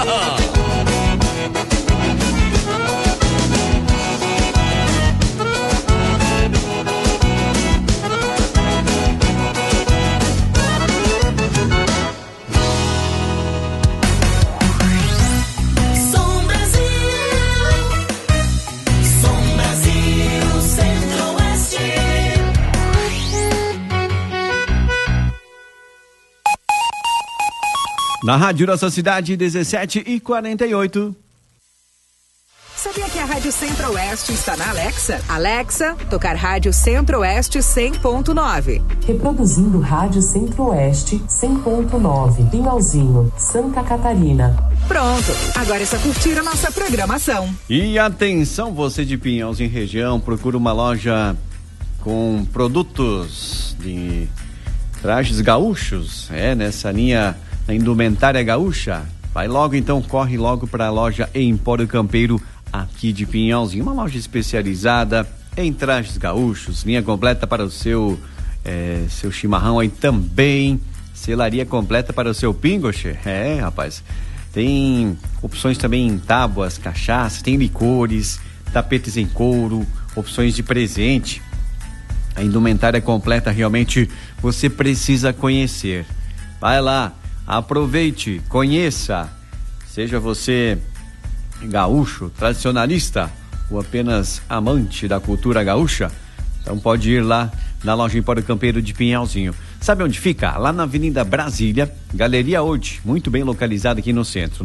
Na Rádio Nossa Cidade, 17h48. Sabia que a Rádio Centro-Oeste está na Alexa? Alexa, tocar Rádio Centro-Oeste 100.9. Reproduzindo Rádio Centro-Oeste 100.9. Pinhalzinho, Santa Catarina. Pronto, agora é só curtir a nossa programação. E atenção, você de Pinhalzinho região, procura uma loja com produtos de trajes gaúchos, nessa linha da indumentária gaúcha. Vai logo então, corre logo para a loja Empório Campeiro aqui de Pinhalzinho, uma loja especializada em trajes gaúchos, linha completa para o seu chimarrão aí também, selaria completa para o seu pingoche, rapaz, tem opções também em tábuas, cachaça, tem licores, tapetes em couro, opções de presente. A indumentária completa realmente você precisa conhecer. Vai lá, aproveite, conheça, seja você gaúcho, tradicionalista ou apenas amante da cultura gaúcha, então pode ir lá na loja Empório Campeiro de Pinhalzinho. Sabe onde fica? Lá na Avenida Brasília, Galeria Ode, muito bem localizado aqui no centro,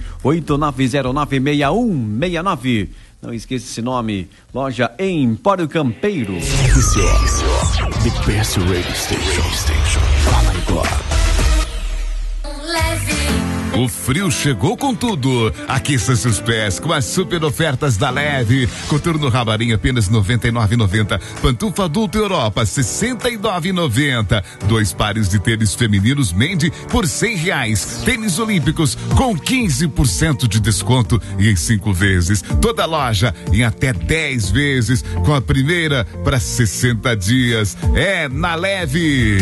989096169. Não esqueça esse nome, loja Empório Campeiro. The best radio station. O frio chegou com tudo. Aqueça seus pés com as super ofertas da Leve. Coturno Ramarim apenas R$ 99,90. Pantufa adulto Europa R$ 69,90. 2 pares de tênis femininos Mendi por R$ 100. Tênis olímpicos com 15% de desconto e em 5 vezes. Toda loja em até 10 vezes, com a primeira para 60 dias. É na Leve.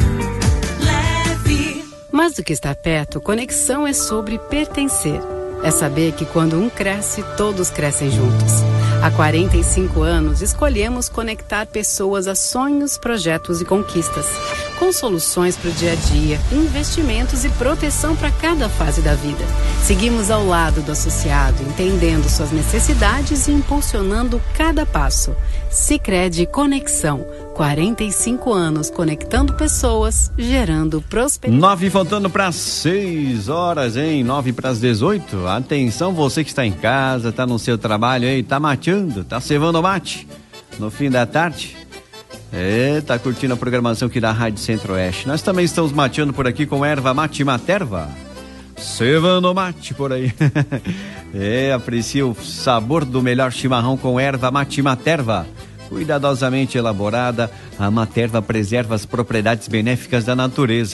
Mais do que estar perto, conexão é sobre pertencer. É saber que quando um cresce, todos crescem juntos. Há 45 anos, escolhemos conectar pessoas a sonhos, projetos e conquistas. Com soluções para o dia a dia, investimentos e proteção para cada fase da vida. Seguimos ao lado do associado, entendendo suas necessidades e impulsionando cada passo. Sicredi Conexão. 45 anos conectando pessoas, gerando prosperidade. 9 faltando para 6 horas, hein? 9 para as 18. Atenção, você que está em casa, está no seu trabalho aí, tá mateando, tá cevando mate no fim da tarde. Tá curtindo a programação aqui da Rádio Centro-Oeste. Nós também estamos mateando por aqui com erva mate Materva. Cevando mate por aí. Aprecia o sabor do melhor chimarrão com erva mate Materva. Cuidadosamente elaborada, a Materva preserva as propriedades benéficas da natureza.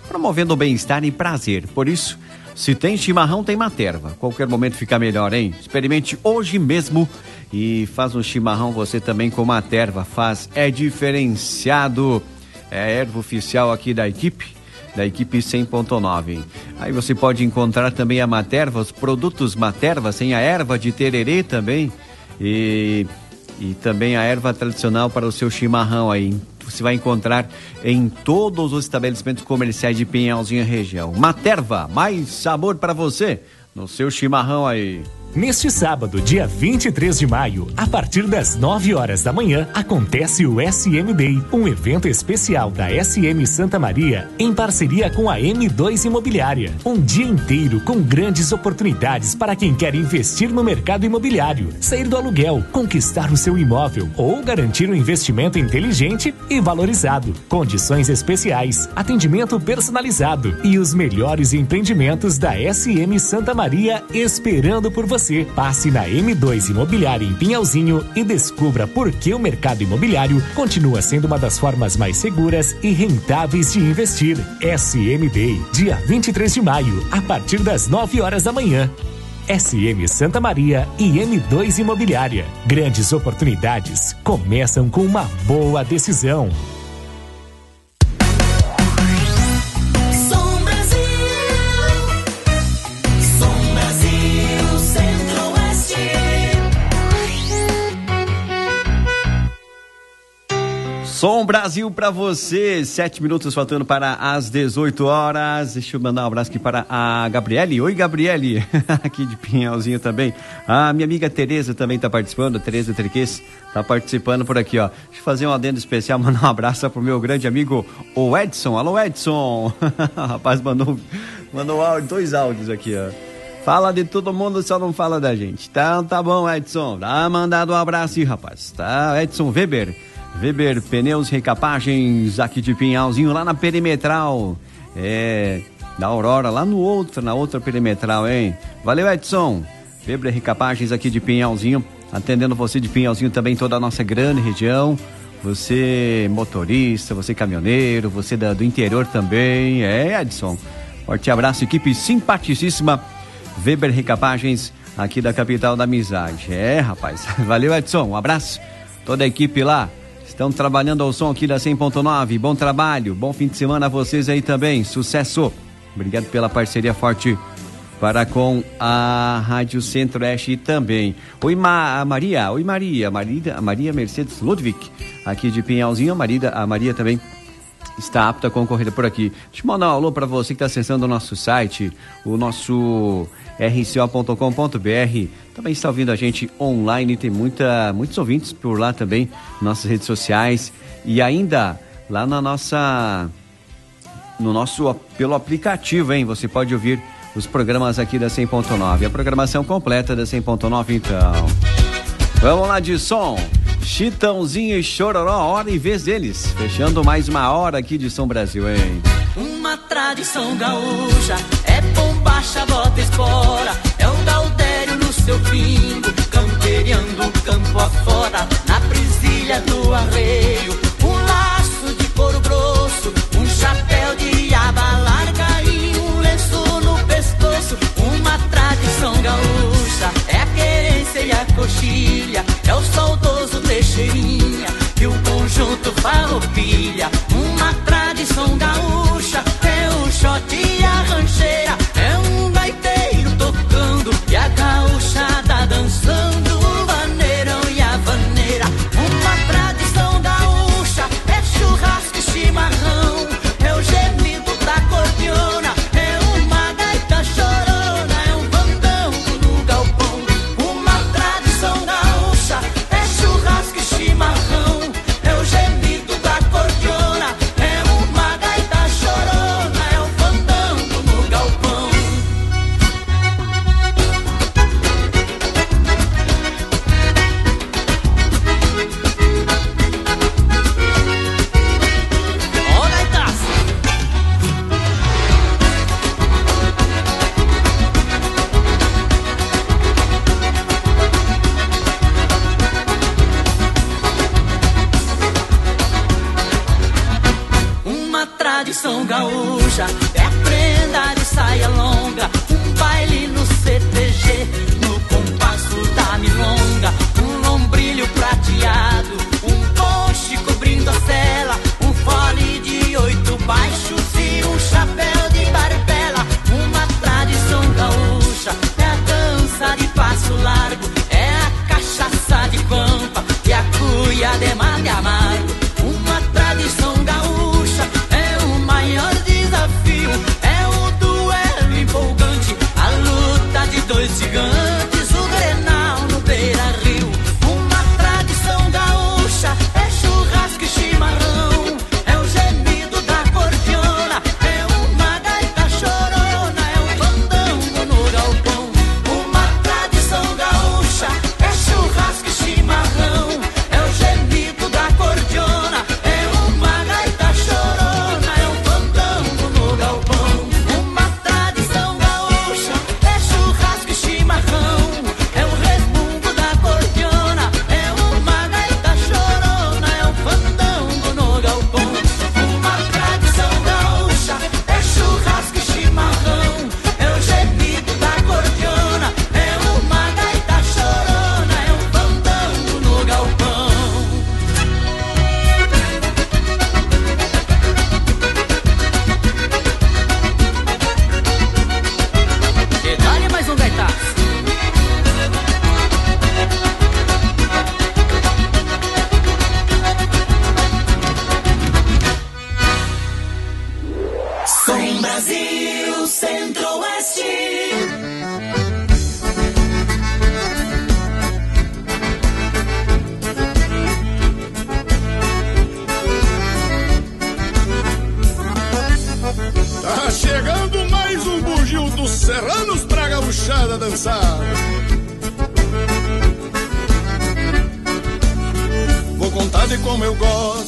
promovendo o bem-estar e prazer. Por isso, se tem chimarrão, tem Materva. Qualquer momento fica melhor, hein? Experimente hoje mesmo e faz um chimarrão você também com Materva. É diferenciado. É a erva oficial aqui da equipe 100.9. Aí você pode encontrar também a Materva, os produtos Materva, sem a erva de tererê também. E também a erva tradicional para o seu chimarrão aí. Você vai encontrar em todos os estabelecimentos comerciais de Pinhalzinho região. Materva, mais sabor para você no seu chimarrão aí. Neste sábado, dia 23 de maio, a partir das 9 horas da manhã, acontece o SM Day, um evento especial da SM Santa Maria, em parceria com a M2 Imobiliária. Um dia inteiro com grandes oportunidades para quem quer investir no mercado imobiliário, sair do aluguel, conquistar o seu imóvel ou garantir um investimento inteligente e valorizado. Condições especiais, atendimento personalizado e os melhores empreendimentos da SM Santa Maria esperando por você. Passe na M2 Imobiliária em Pinhalzinho e descubra por que o mercado imobiliário continua sendo uma das formas mais seguras e rentáveis de investir. SM Day, dia 23 de maio, a partir das 9 horas da manhã. SM Santa Maria e M2 Imobiliária. Grandes oportunidades começam com uma boa decisão. Som Brasil pra você, 7 minutos faltando para as 18 horas. Deixa eu mandar um abraço aqui para a Gabriele. Oi, Gabriele, aqui de Pinhalzinho também. A minha amiga Tereza também tá participando, Tereza Triques tá participando por aqui, ó. Deixa eu fazer um adendo especial, mandar um abraço pro meu grande amigo, o Edson. Alô, Edson. Rapaz, mandou 2 áudios aqui, ó. Fala de todo mundo, só não fala da gente. Tá bom, Edson. Tá mandado um abraço aí, rapaz. Tá, Edson Weber Pneus Recapagens, aqui de Pinhalzinho, lá na Perimetral. Da Aurora, lá na outra Perimetral, hein? Valeu, Edson. Weber Recapagens, aqui de Pinhalzinho, atendendo você de Pinhalzinho também, toda a nossa grande região. Você motorista, você caminhoneiro, você do interior também. Edson. Forte abraço, equipe simpaticíssima. Weber Recapagens, aqui da capital da amizade. Rapaz. Valeu, Edson. Um abraço. Toda a equipe lá. Estão trabalhando ao som aqui da 100.9. Bom trabalho, bom fim de semana a vocês aí também. Sucesso. Obrigado pela parceria forte para com a Rádio Centro-Oeste também. Oi, Maria. Oi, Maria. Maria Mercedes Ludwig, aqui de Pinhalzinho. A Maria também está apta a concorrer por aqui. Deixa eu mandar um alô para você que está acessando o nosso site, o nosso rco.com.br. Também está ouvindo a gente online, tem muitos ouvintes por lá também, nossas redes sociais e ainda lá pelo aplicativo, hein? Você pode ouvir os programas aqui da 100.9, a programação completa da 100.9, então. Vamos lá de som. Chitãozinho e Chororó, hora e vez deles. Fechando mais uma hora aqui de Som Brasil, hein? Uma tradição gaúcha, é bombacha, bota espora, é o Gaudério no seu pingo, camperiando o campo afora, na presilha do arreio, um laço de couro grosso, um chapéu de aba larga e um lenço no pescoço. Uma tradição gaúcha, é a querência e a coxilha, é o saudoso Teixeirinha e o conjunto Farroupilha. Uma tradição gaúcha, é o shot e a rancheira, é um gaiteiro tocando e a gaúchada dançando o vaneirão e a vaneira. Uma tradição gaúcha, é churrasco e chimarrão, é o gemido da cordiona, é uma gaita chorona, é um fandango no galpão. Uma tradição gaúcha, é churrasco e chimarrão, é o gemido da cordiona, é uma gaita tradição gaúcha, é prenda de saia longa, um baile no CTG, no compasso da milonga, um lombrilho prateado, um poste cobrindo a cela, um fole de 8 baixos e um chapéu de barbela. Uma tradição gaúcha, é a dança de passo largo, é a cachaça de pampa e a cuia de mate amargo. Uma tradição gaúcha, é o maior desafio, é o duelo empolgante, a luta de dois gigantes, o Grenal no Beira-Rio. Uma tradição gaúcha, é churrasco e chimarrão, é o gemido da cordiona, é uma gaita chorona, é um fandango no galpão. Uma tradição gaúcha, é churrasco e chimarrão, é o gemido da cordiona, é uma gaita chorona, é um fandango no galpão. Uma tradição gaúcha, é churrasco e chimarrão, é o resmungo da cordiona, é uma gaita chorona, é um fandango no galpão. Uma tradição gaúcha, é churrasco e chimarrão, é o gemido da cordiona, é uma gaita chorona, é um fandango no galpão. E dá-lhe mais um gaitaço. Som Brasil Centro-Oeste. Tá chegando mais um bugio dos serranos pra gauchada dançar. Vou contar de como eu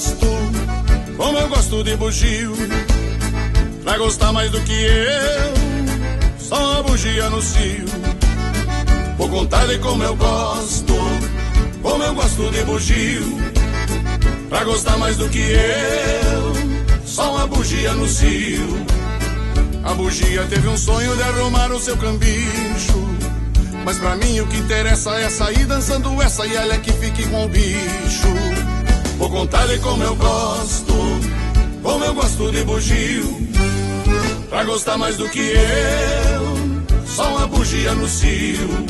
gosto de bugio. Pra gostar mais do que eu, só uma bugia no cio. Vou contar de como eu gosto de bugio. Pra gostar mais do que eu, só uma bugia no cio. A bugia teve um sonho de arrumar o seu cambicho, mas pra mim o que interessa é sair dançando essa e ela é que fique com o bicho. Vou contar de como eu gosto de bugio. Pra gostar mais do que eu, só uma bugia no cio.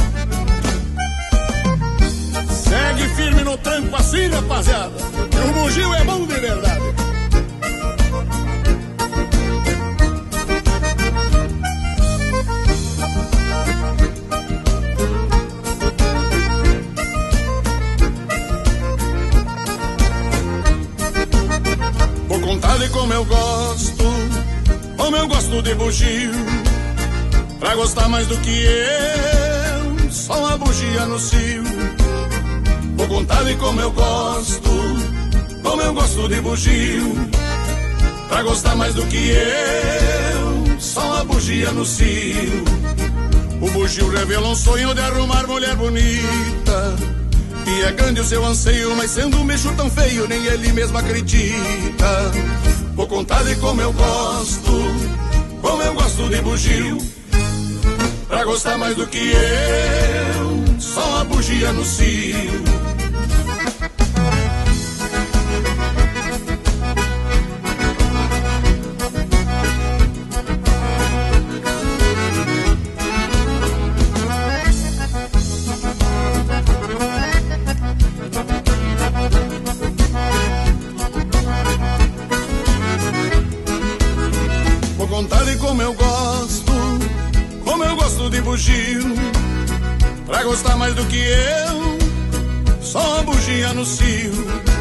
Segue firme no tranco assim, rapaziada, que o bugio é bom de verdade. Vou contar de como eu gosto de bugio. Pra gostar mais do que eu, só uma bugia no cio. Vou contar de como eu gosto de bugio. Pra gostar mais do que eu, só uma bugia no cio. O bugio revela um sonho de arrumar mulher bonita, e é grande o seu anseio, mas sendo um bicho tão feio, nem ele mesmo acredita. Vou contar de como eu gosto de bugio. Pra gostar mais do que eu, só uma bugia no cio. Vou contar de como eu gosto de bugio. Pra gostar mais do que eu, só uma bugia no cio.